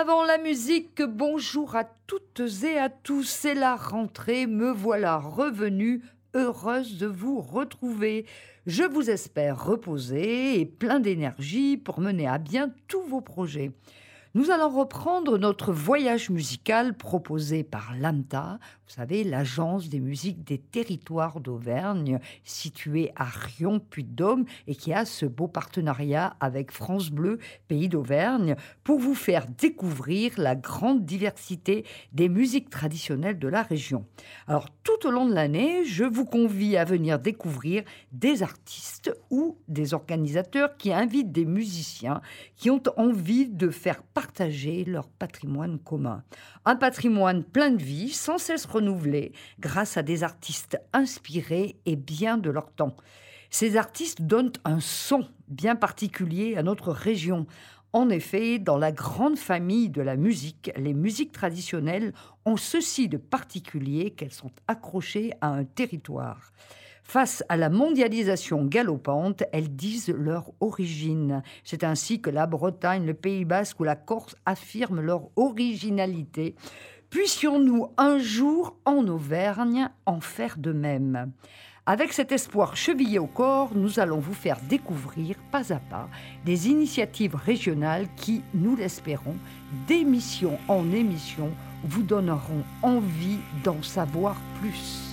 Avant la musique, bonjour à toutes et à tous, c'est la rentrée, me voilà revenue, heureuse de vous retrouver. Je vous espère reposé et plein d'énergie pour mener à bien tous vos projets. Nous allons reprendre notre voyage musical proposé par l'AMTA, vous savez, l'Agence des musiques des territoires d'Auvergne, située à Riom-Puy-de-Dôme et qui a ce beau partenariat avec France Bleu, Pays d'Auvergne, pour vous faire découvrir la grande diversité des musiques traditionnelles de la région. Alors, tout au long de l'année, je vous convie à venir découvrir des artistes ou des organisateurs qui invitent des musiciens qui ont envie de faire partager leur patrimoine commun. Un patrimoine plein de vie, sans cesse renouvelé, grâce à des artistes inspirés et bien de leur temps. Ces artistes donnent un son bien particulier à notre région. En effet, dans la grande famille de la musique, les musiques traditionnelles ont ceci de particulier qu'elles sont accrochées à un territoire. Face à la mondialisation galopante, elles disent leur origine. C'est ainsi que la Bretagne, le Pays Basque ou la Corse affirment leur originalité. Puissions-nous un jour, en Auvergne, en faire de même ? Avec cet espoir chevillé au corps, nous allons vous faire découvrir, pas à pas, des initiatives régionales qui, nous l'espérons, d'émission en émission, vous donneront envie d'en savoir plus.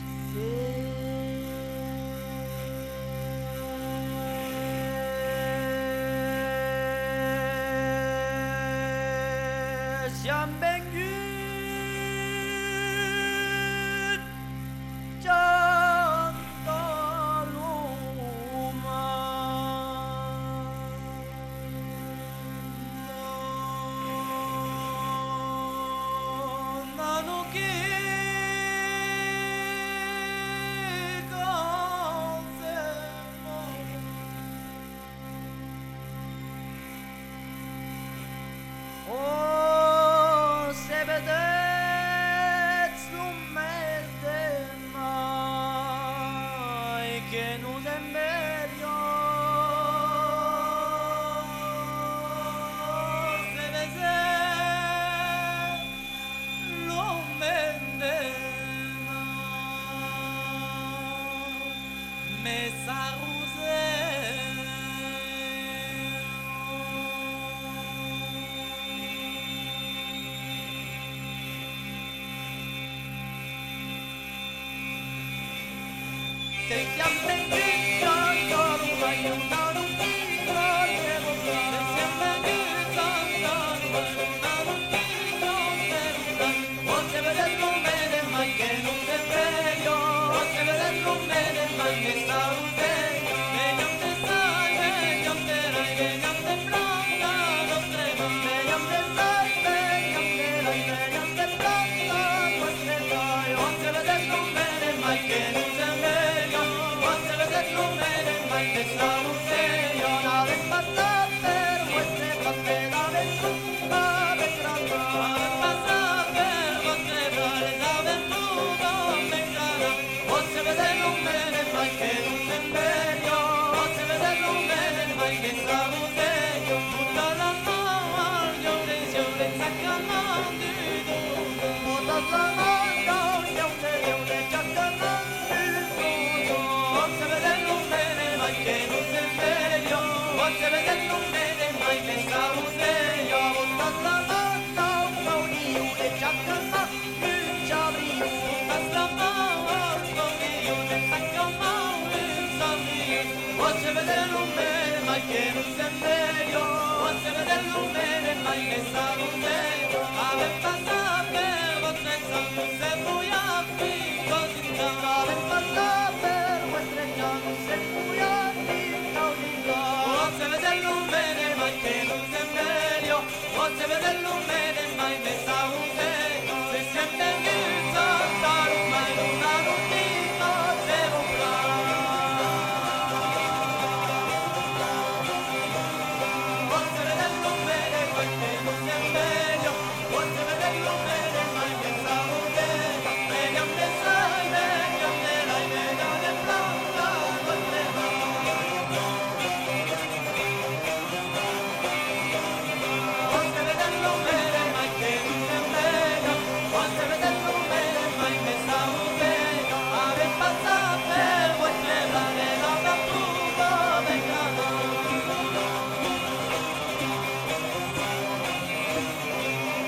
No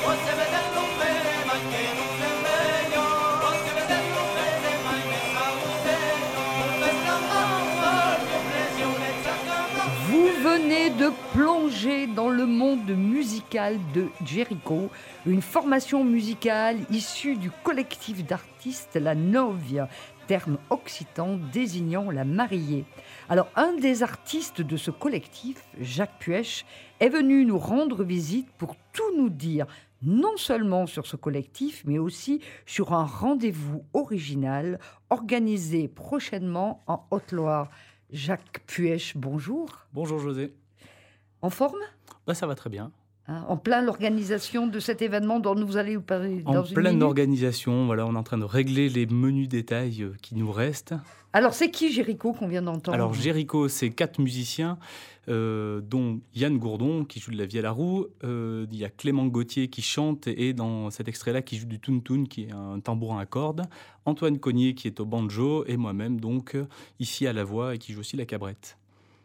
Vous venez de plonger dans le monde musical de Jericho, une formation musicale issue du collectif d'artistes La Novia, terme occitan désignant la mariée. Alors, un des artistes de ce collectif, Jacques Puech, est venu nous rendre visite pour tout nous dire, non seulement sur ce collectif, mais aussi sur un rendez-vous original organisé prochainement en Haute-Loire. Jacques Puech, bonjour. Bonjour José. En forme ? Ça va très bien. En plein l'organisation de cet événement dont nous allons vous parler dans une minute. En pleine organisation, voilà, on est en train de régler les menus détails qui nous restent. Alors, c'est qui Jericho qu'on vient d'entendre ? Alors, Jericho, c'est 4 musiciens, dont Yann Gourdon, qui joue de la vielle à roue. Il y a Clément Gauthier qui chante et dans cet extrait-là, qui joue du toun-toun, qui est un tambourin à cordes. Antoine Cognier, qui est au banjo. Et moi-même, donc, ici à la voix et qui joue aussi la cabrette.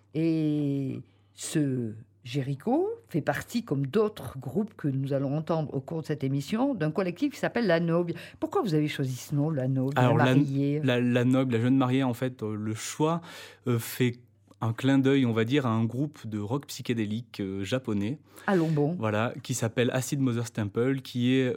Et ce Jericho fait partie, comme d'autres groupes que nous allons entendre au cours de cette émission, d'un collectif qui s'appelle La Noble. Pourquoi vous avez choisi ce nom, La Noble, Alors, la mariée ? La Noble, la jeune mariée, en fait, le choix fait un clin d'œil, on va dire, à un groupe de rock psychédélique japonais. Allons bon. Voilà, qui s'appelle Acid Mother's Temple, qui est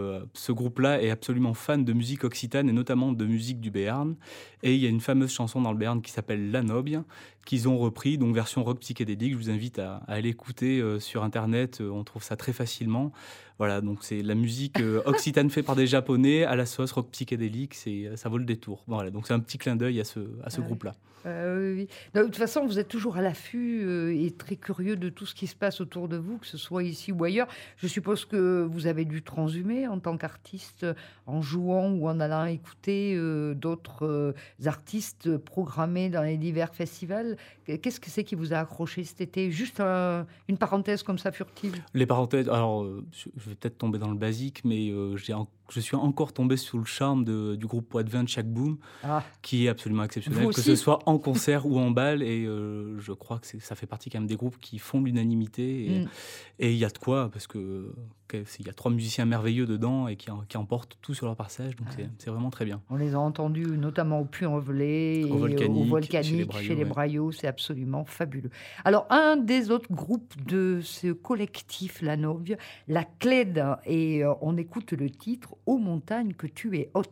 ce groupe-là est absolument fan de musique occitane et notamment de musique du Béarn. Et il y a une fameuse chanson dans le Béarn qui s'appelle La Noble, qu'ils ont repris, donc version rock psychédélique. Je vous invite à aller écouter sur Internet, on trouve ça très facilement. Voilà, donc c'est la musique occitane faite par des Japonais à la sauce rock psychédélique, ça vaut le détour. Voilà, donc c'est un petit clin d'œil à ce groupe-là. Oui. De toute façon, vous êtes toujours à l'affût et très curieux de tout ce qui se passe autour de vous, que ce soit ici ou ailleurs. Je suppose que vous avez dû transhumer en tant qu'artiste en jouant ou en allant écouter d'autres artistes programmés dans les divers festivals. Qu'est-ce que c'est qui vous a accroché cet été ? Juste une parenthèse comme ça furtive. Les parenthèses, alors je vais peut-être tomber dans le basique, mais je suis encore tombé sous le charme du groupe Poitvin de Chaque Boom, qui est absolument exceptionnel, que ce soit en concert ou en bal. Et je crois que ça fait partie quand même des groupes qui font l'unanimité. Et il y a de quoi, parce qu'il y a 3 musiciens merveilleux dedans et qui emportent tout sur leur passage. Donc c'est vraiment très bien. On les a entendus notamment au Puy-en-Velay et au Volcanique, chez les Braillots. C'est absolument fabuleux. Alors, un des autres groupes de ce collectif La Novia, La Clède, et on écoute le titre « Aux montagnes que tu es haute ».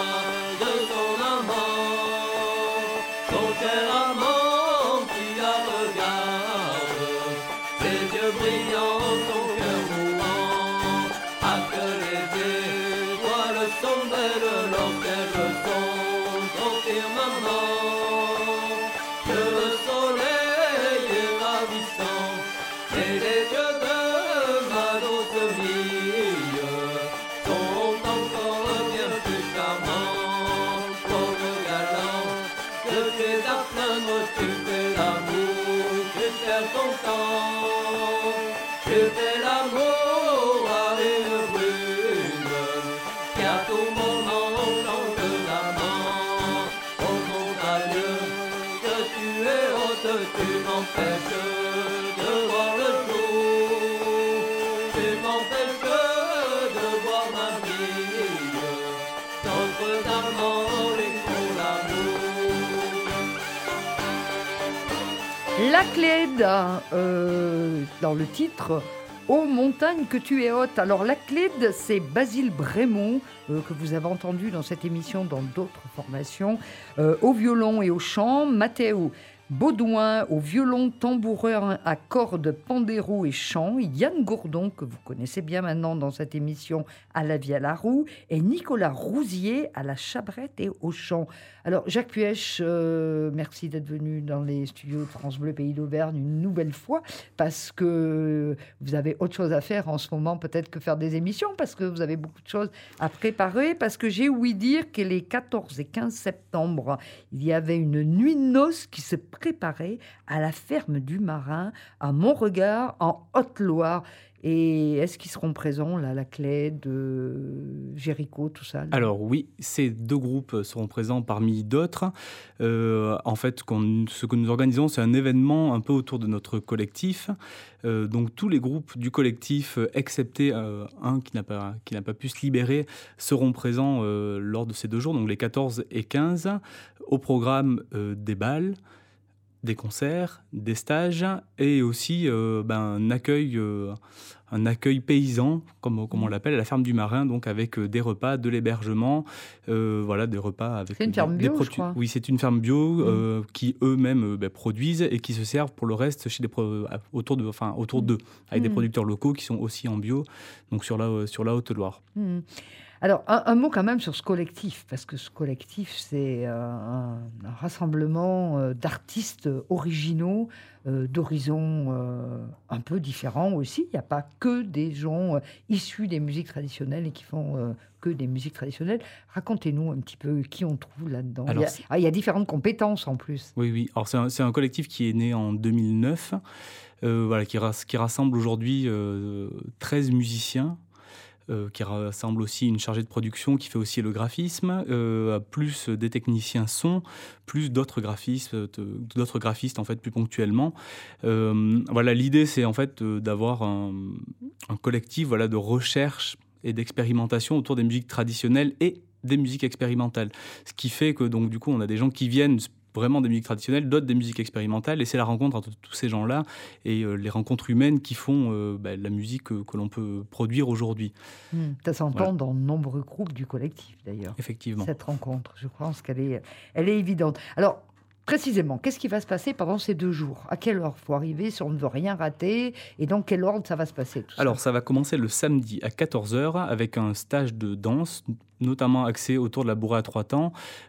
Son cher amant qui a perds ton temps. Je fais l'amour à une brune qui à tout moment change l'amant. Aux montagnes que tu es haute, tu m'empêches de voir le jour. Tu m'empêches de voir ma vie. Notre amants les font l'amour. La Clède, dans le titre Ô montagne que tu es haute. Alors la Clède, c'est Basile Brémond, que vous avez entendu dans cette émission, dans d'autres formations, au violon et au chant, Mathéo Baudouin au violon, tambourin à cordes, pandéro et chant, Yann Gourdon, que vous connaissez bien maintenant dans cette émission, à la vie à la roue, et Nicolas Rousier à la chabrette et au chant. Alors Jacques Puech, merci d'être venu dans les studios de France Bleu Pays d'Auvergne une nouvelle fois, parce que vous avez autre chose à faire en ce moment, peut-être que faire des émissions, parce que vous avez beaucoup de choses à préparer, parce que j'ai ouï dire que les 14 et 15 septembre, il y avait une nuit de noces qui se préparait à la ferme du Marin, à Montregard, en Haute-Loire. Et est-ce qu'ils seront présents, là, la Clède, Jéricho, tout ça là? Alors oui, ces deux groupes seront présents parmi d'autres. En fait, ce que nous organisons, c'est un événement un peu autour de notre collectif. Donc tous les groupes du collectif, excepté un qui n'a pas pu se libérer, seront présents lors de ces 2 jours, donc les 14 et 15, au programme des bals, des concerts, des stages et aussi un accueil paysan, comme on l'appelle, à la ferme du Marin, donc avec des repas, de l'hébergement, des repas avec C'est une ferme bio, je crois. Oui, c'est une ferme bio qui eux-mêmes produisent et qui se servent pour le reste chez autour d'eux, avec des producteurs locaux qui sont aussi en bio, donc sur la Haute-Loire. Alors, un mot quand même sur ce collectif, parce que ce collectif, c'est un rassemblement d'artistes originaux, d'horizons un peu différents aussi. Il n'y a pas que des gens issus des musiques traditionnelles et qui font que des musiques traditionnelles. Racontez-nous un petit peu qui on trouve là-dedans. Alors, il y a différentes compétences en plus. Oui. Alors, c'est un collectif qui est né en 2009, qui rassemble aujourd'hui 13 musiciens. Qui rassemble aussi une chargée de production qui fait aussi le graphisme, plus des techniciens son, plus d'autres graphistes en fait plus ponctuellement. L'idée c'est en fait d'avoir un collectif de recherche et d'expérimentation autour des musiques traditionnelles et des musiques expérimentales. Ce qui fait que donc du coup on a des gens qui viennent vraiment des musiques traditionnelles, d'autres des musiques expérimentales, et c'est la rencontre entre tous ces gens-là et les rencontres humaines qui font la musique que l'on peut produire aujourd'hui. Ça s'entend dans de nombreux groupes du collectif, d'ailleurs. Effectivement. Cette rencontre, je pense qu'elle est évidente. Alors, précisément, qu'est-ce qui va se passer pendant ces 2 jours? À quelle heure il faut arriver si on ne veut rien rater? Et dans quel ordre ça va se passer tout Alors, ça va commencer le samedi à 14h avec un stage de danse, notamment axé autour de la bourrée à 3 temps,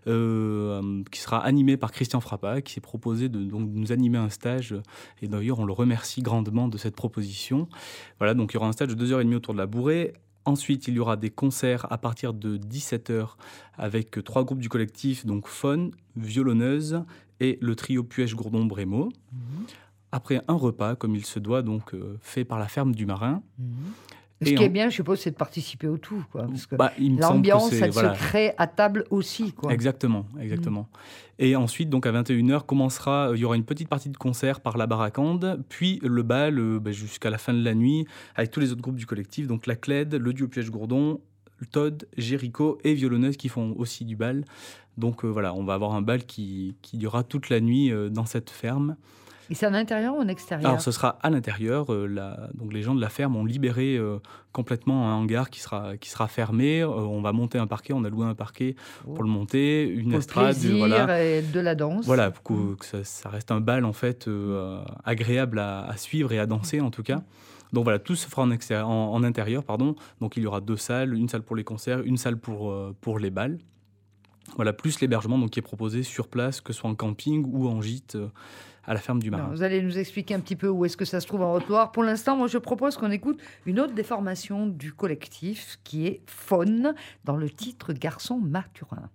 qui sera animé par Christian Frappa, qui s'est proposé de nous animer un stage. Et d'ailleurs, on le remercie grandement de cette proposition. Voilà, donc il y aura un stage de 2h30 autour de la bourrée. Ensuite, il y aura des concerts à partir de 17h avec 3 groupes du collectif, donc Faune, Violonneuse et le trio Puech-Gourdon-Brémond. Après, un repas, comme il se doit, donc fait par la ferme du Marin. Ce qui est bien, je suppose, c'est de participer au tout, quoi, parce que l'ambiance, elle se crée à table aussi, quoi. Exactement. Et ensuite, donc à 21h, il y aura une petite partie de concert par la Barakande, puis le bal jusqu'à la fin de la nuit, avec tous les autres groupes du collectif, donc la Clède, le duo Puech-Gourdon, Todd, Jéricho et Violonneuse qui font aussi du bal. Donc on va avoir un bal qui durera toute la nuit dans cette ferme. Et c'est à l'intérieur ou en extérieur? Alors, ce sera à l'intérieur. Donc, les gens de la ferme ont libéré complètement un hangar qui sera fermé. On va monter un parquet. On a loué un parquet pour le monter, une pour estrade. Le plaisir et de la danse. Voilà, pour que ça reste un bal en fait agréable à suivre et à danser en tout cas. Donc voilà, tout se fera en intérieur. Donc il y aura 2 salles, une salle pour les concerts, une salle pour les bals. Voilà, plus l'hébergement donc qui est proposé sur place, que ce soit en camping ou en gîte à la ferme du Marin. Alors, vous allez nous expliquer un petit peu où est-ce que ça se trouve en Haute-Loire. Pour l'instant, moi, je propose qu'on écoute une autre des formations du collectif qui est Faune, dans le titre Garçon Maturin.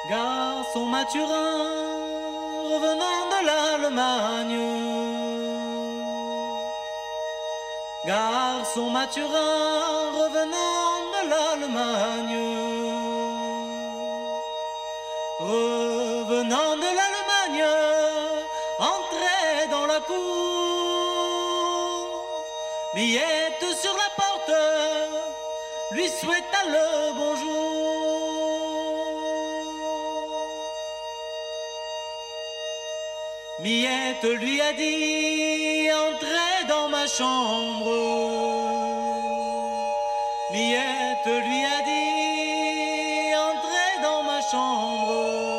Garçon Mathurin, revenant de l'Allemagne. Garçon Mathurin, revenant de l'Allemagne. Revenant de l'Allemagne, entré dans la cour. Miette sur la porte, lui souhaita le bonjour. Miette lui a dit, entrez dans ma chambre. Miette lui a dit, entrez dans ma chambre.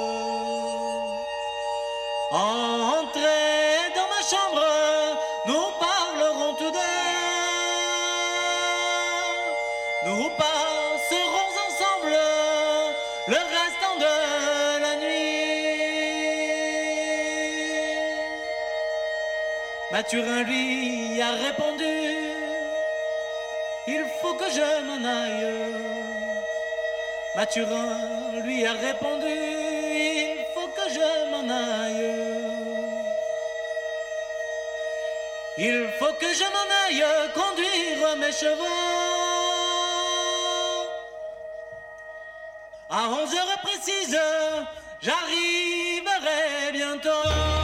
Entrez dans ma chambre, nous parlerons tous deux. Nous passerons ensemble le restant de la nuit. Mathurin lui a répondu, il faut que je m'en aille. Mathurin lui a répondu, il faut que je m'en aille. Il faut que je m'en aille conduire mes chevaux. À 11h précises, j'arriverai bientôt.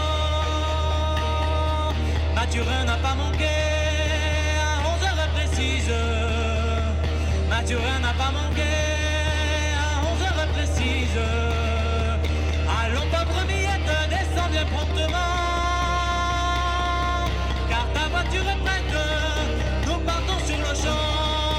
Mathurin n'a pas manqué à 11h précises. Mathurin n'a pas manqué à 11h précises. Allons pauvre Miette, descends bien promptement. Car ta voiture est prête, nous partons sur le champ.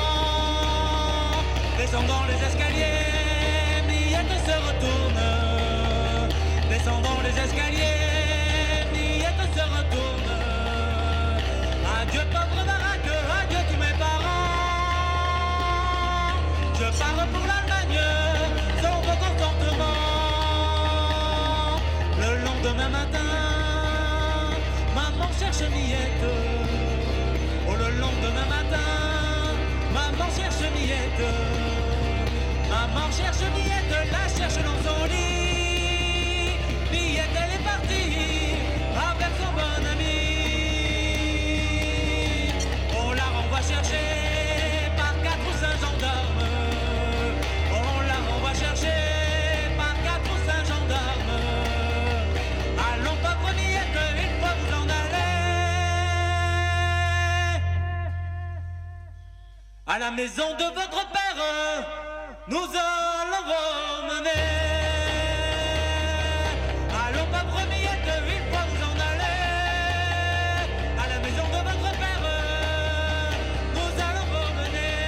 Descendons les escaliers, Miette se retourne. Descendons les escaliers, Miette se retourne. Adieu pauvre baraque, adieu tous mes parents. Je pars pour l'Allemagne, sans vos contentement. Le lendemain matin, maman cherche Miette. Oh, le lendemain matin, maman cherche Miette. Maman cherche Miette, la cherche dans son lit. Miette, elle est partie avec son bon ami. On la renvoie chercher par 4 ou 5 gendarmes. On la renvoie chercher par 4 ou 5 gendarmes. Allons pauvre Miette, il faut vous en aller. À la maison de votre père, nous allons vous mener. Allons pauvre Miette, il faut vous en aller. À la maison de votre père, nous allons vous mener.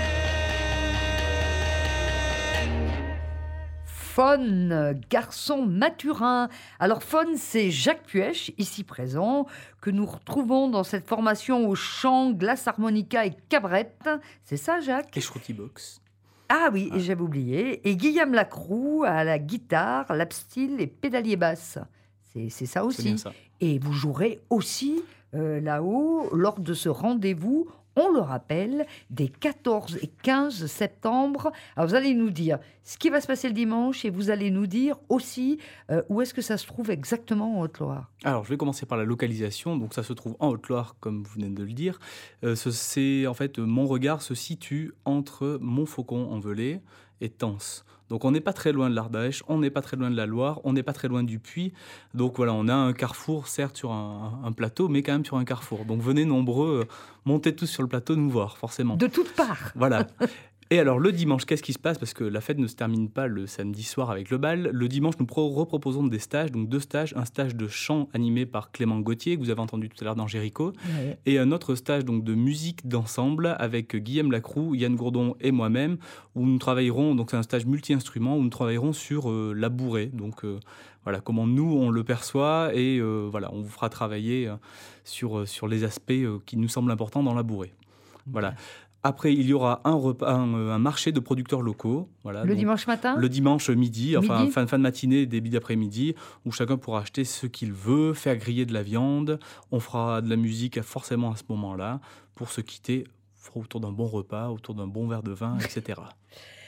Faune, garçon Mathurin. Alors Faune, c'est Jacques Puech, ici présent, que nous retrouvons dans cette formation au chant, glace harmonica et cabrette. C'est ça, Jacques? Et Shruti Box. Ah oui, et j'avais oublié. Et Guillaume Lacroux à la guitare, lapsteel et pédalier basse. C'est ça C'est aussi. bien ça. Et vous jouerez aussi là-haut lors de ce rendez-vous, on le rappelle, des 14 et 15 septembre. Alors vous allez nous dire ce qui va se passer le dimanche et vous allez nous dire aussi où est-ce que ça se trouve exactement en Haute-Loire. Alors, je vais commencer par la localisation. Donc, ça se trouve en Haute-Loire, comme vous venez de le dire. En fait, Mon Regard se situe entre Montfaucon-en-Velay et Tence. Donc, on n'est pas très loin de l'Ardèche, on n'est pas très loin de la Loire, on n'est pas très loin du Puy. Donc, voilà, on a un carrefour, certes sur un plateau, mais quand même sur un carrefour. Donc, venez nombreux, montez tous sur le plateau nous voir, forcément. De toutes parts. Voilà. Et alors, le dimanche, qu'est-ce qui se passe? Parce que la fête ne se termine pas le samedi soir avec le bal. Le dimanche, nous reproposons des stages, donc 2 stages. Un stage de chant animé par Clément Gauthier, que vous avez entendu tout à l'heure dans Jéricho. Ouais. Et un autre stage donc, de musique d'ensemble avec Guillaume Lacroux, Yann Gourdon et moi-même, où nous travaillerons, donc c'est un stage multi-instruments, où nous travaillerons sur la bourrée. Donc voilà, comment nous, on le perçoit. Et voilà, on vous fera travailler sur les aspects qui nous semblent importants dans la bourrée. Voilà. Après, il y aura un marché de producteurs locaux. Voilà, Le donc, dimanche matin? le dimanche midi, enfin Midi. fin de matinée, début d'après-midi, où chacun pourra acheter ce qu'il veut, faire griller de la viande. On fera de la musique forcément à ce moment-là. Pour se quitter, autour d'un bon repas, autour d'un bon verre de vin, etc.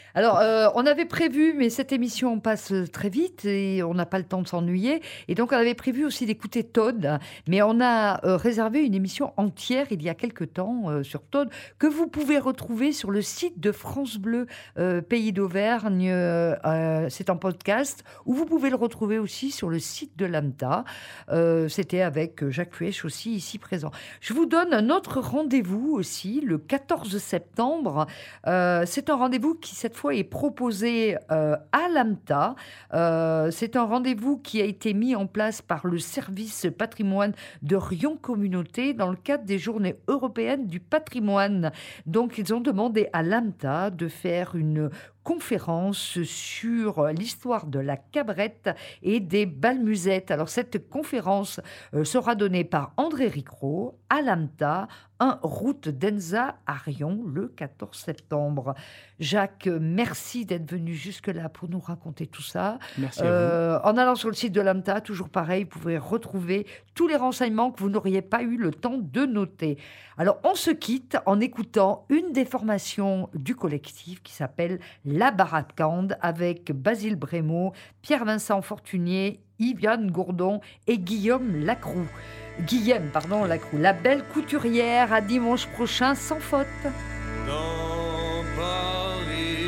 Alors, on avait prévu, mais cette émission passe très vite et on n'a pas le temps de s'ennuyer. Et donc, on avait prévu aussi d'écouter Todd, mais on a réservé une émission entière il y a quelque temps sur Todd que vous pouvez retrouver sur le site de France Bleu Pays d'Auvergne. C'est en podcast où vous pouvez le retrouver aussi sur le site de l'AMTA. C'était avec Jacques Puech aussi ici présent. Je vous donne un autre rendez-vous aussi le 14 septembre. C'est un rendez-vous qui cette fois est proposé à l'AMTA. C'est un rendez-vous qui a été mis en place par le service patrimoine de Rion Communauté dans le cadre des Journées européennes du patrimoine. Donc, ils ont demandé à l'AMTA de faire une conférence sur l'histoire de la cabrette et des balmusettes. Alors, cette conférence sera donnée par André Ricraud à l'AMTA, 1 route d'Enza à Rion, le 14 septembre. Jacques, merci d'être venu jusque-là pour nous raconter tout ça. Merci à vous. En allant sur le site de l'AMTA, toujours pareil, vous pouvez retrouver tous les renseignements que vous n'auriez pas eu le temps de noter. Alors, on se quitte en écoutant une des formations du collectif qui s'appelle La Baracande avec Basile Brémaud, Pierre-Vincent Fortunier, Yviane Gourdon et Guillaume Lacroix. La belle couturière, à dimanche prochain sans faute. Dans Paris,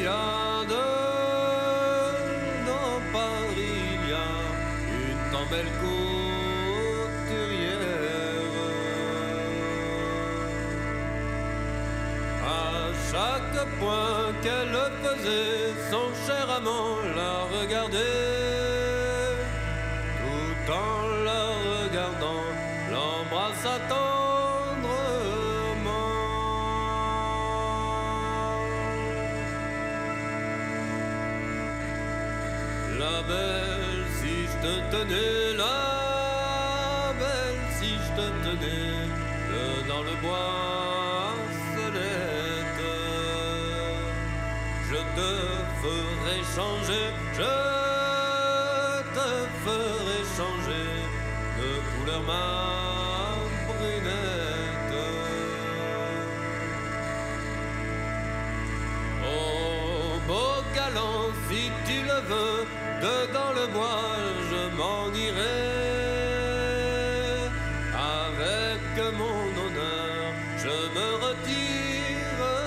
il y a une tant belle couturière. À chaque point qu'elle faisait, son cher amant la regardait. Tout en la regardant, l'embrassa tendrement. La belle, si je te tenais, la belle, si je te tenais, dans le bois Solette, je te ferai changer, je te ferai changer de couleur ma brunette. Oh, beau galant, si tu le veux, dedans le bois je m'en irai. Avec mon honneur, je me retirerai.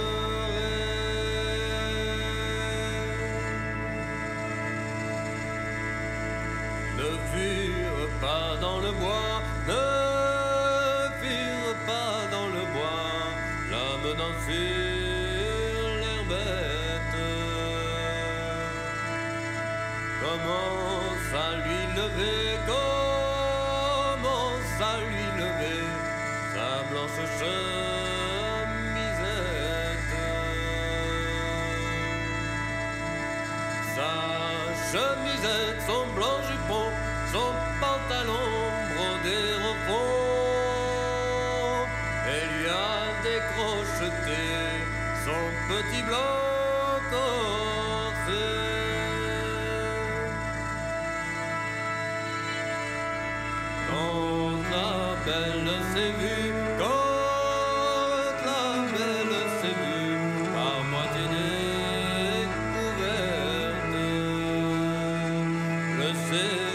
Ne fure pas dans le bois, ne fure pas dans le bois, l'amenant sur l'herbette. Commence à lui lever, commence à lui lever sa blanche chemisette. Sa chemisette, son blanc jupon, son pantalon brodé au fond, elle lui a décrocheté son petit blanc corset. Quand la belle s'est vue, quand la belle s'est vue, par moitié découverte, le